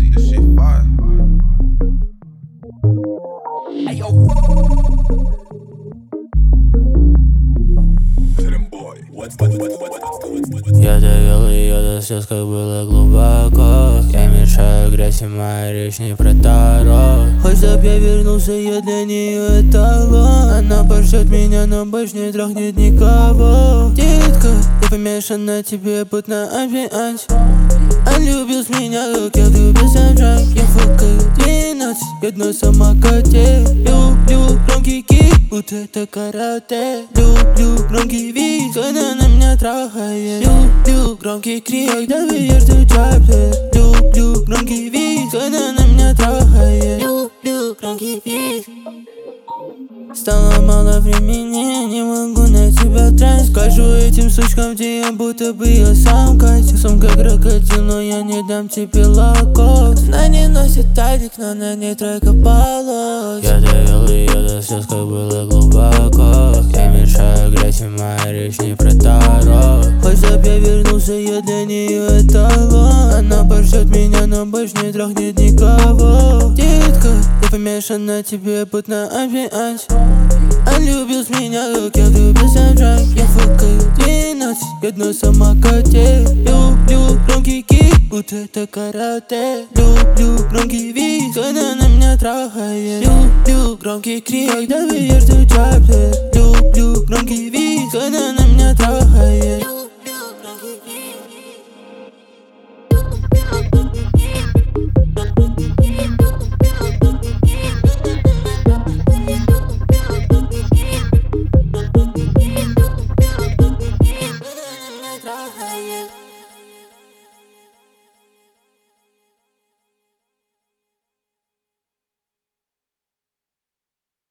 this shit fire. Я довел ее до слез, как было глубоко. Я мешаю грязь, и моя речь не про Таро. Хоть чтоб я вернулся, я для нее эталон. Она пошлет меня, но больше не трахнет никого. Детка, я помешан на тебе, будь на амбиансе. Он любил с меня, как я влюбился в джанк. Я фукаю 12, еду на самокате. Люблю громкий кик, будто это карате. Люблю громкий вид, когда на меня трахает. Люблю громкий крик, когда видишь ты трапер. Люблю громкий вид, когда на меня трахает. Люблю громкий вид. Стало мало времени, не могу на тебя транс. Скажу этим сучкам, где я будто бы я сам Катя. Сумка крокодил, но я не дам тебе лакос. Она не носит тазик, но на ней тройка полос. Я довел ее до слез, как было глубоко. Я мешаю грязь, и моя речь не про Таро. Хоть чтоб я вернулся, я для нее эталон. Она пошлет меня, но больше не трахнет никого. Детка, я помешан на тебе, будь на амбиансе. Он любил с меня, как я влюбился в джанк. Я фукаю 12, еду на самокате. Люблю громкий кик, будто это карате. Люблю громкий вид, когда на меня трахает. Люблю громкий крик, когда видишь ты трапер. Люблю громкий вид, когда на меня трахает.